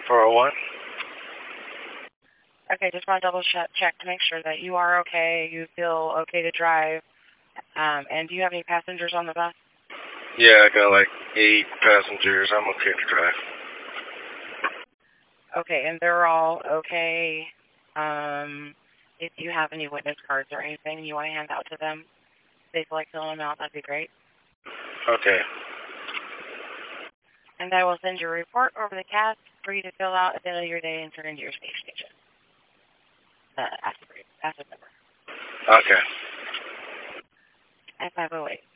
401. Okay, just want to double check to make sure that you are okay, you feel okay to drive. And do you have any passengers on the bus? Yeah, I got like 8 passengers. I'm okay to drive. Okay, and they're all okay. If you have any witness cards or anything you want to hand out to them, if they feel like filling them out, that'd be great. Okay. And I will send your report over the CAS for you to fill out at the end of your day and turn into your safe station. Acid number. Okay. At 508.